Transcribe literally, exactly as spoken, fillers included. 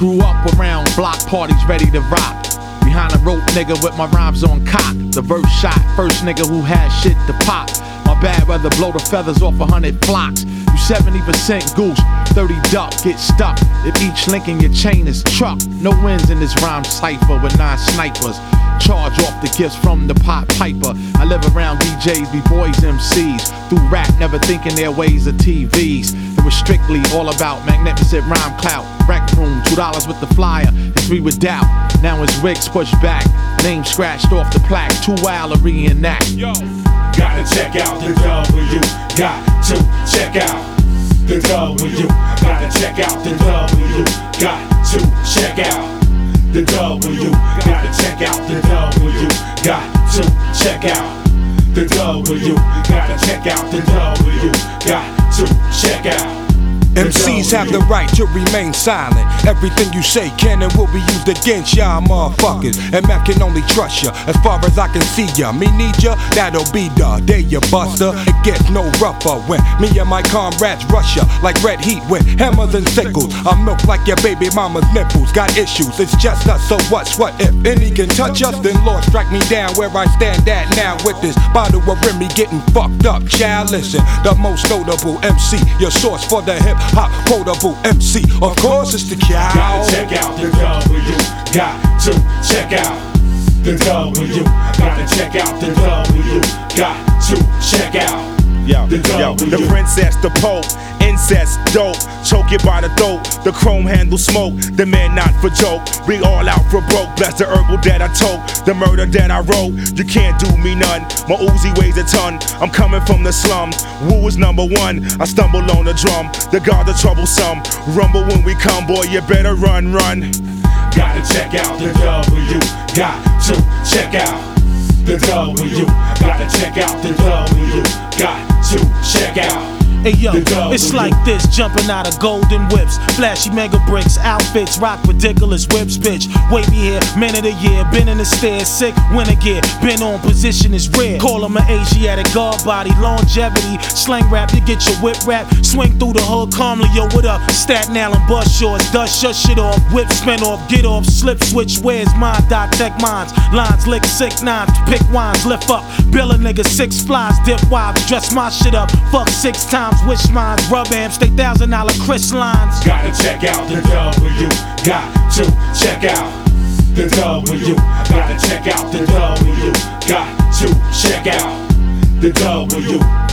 Grew up around block parties ready to rock. Behind a rope nigga with my rhymes on cock. The verse shot, first nigga who had shit to pop. My bad weather blow the feathers off a hundred flocks. You seventy percent goose, thirty duck, get stuck. If each link in your chain is truck. No wins in this rhyme cipher with nine snipers. Charge off the gifts from the pot piper. I live around D Js, B-boys, M Cs. Through rap, never thinking their ways of T Vs. It was strictly all about magnificent rhyme clout. Rec room, two dollars with the flyer, and three with doubt. Now his wigs pushed back, name scratched off the plaque. Too wild to reenact. Yo. Gotta check out the W. Got to check out the W. Gotta check out the W. Got to check out the W. Gotta check out the W. Got to check out the W. Gotta check out the W. Got to check out. M Cs have the right to remain silent. Everything you say can and will be used against y'all motherfuckers. And Mac can only trust ya as far as I can see ya. Me need ya, that'll be the day you buster. It gets no rougher when me and my comrades rush ya like red heat with hammers and sickles. I milk like your baby mama's nipples. Got issues, it's just us, so what's what? If any can touch us, then Lord strike me down where I stand at now with this bottle of Remy getting fucked up. Child, listen, the most notable M C, your source for the hip hop quotable M C, of course it's the cow. Gotta check out the W. Got to check out the W. Gotta check out the W. Got to check out. Yo, the yo, the princess, the pope, incest, dope, choke you by the throat, the chrome handle smoke, the man not for joke, we all out for broke, bless the herbal that I tote, the murder that I wrote, you can't do me none, my Uzi weighs a ton, I'm coming from the slums, Wu is number one, I stumble on the drum, the god the troublesome, rumble when we come, boy you better run, run. Gotta check out the W, got to check out the W, gotta check out the W, got to check out. Hey yo, it's like this, jumping out of golden whips, flashy mega bricks, outfits, rock ridiculous whips, bitch. Wavy hair, man of the year, been in the stairs, sick winter gear, been on position is rare. Call him an Asiatic guard body, longevity, slang rap, you get your whip rap, swing through the hood calmly, yo, what up? Staten Island bus shorts, dust your shit off, whip spin off, get off, slip switch, where's mine? Dot tech mines, lines lick sick nines, pick wines, lift up, bill a nigga six flies, dip wives, dress my shit up, fuck six times. Wish mines, rub amps, they thousand dollar Chris lines. Gotta check out the W. Got to check out the W. Gotta check out the W. Got to check out the W.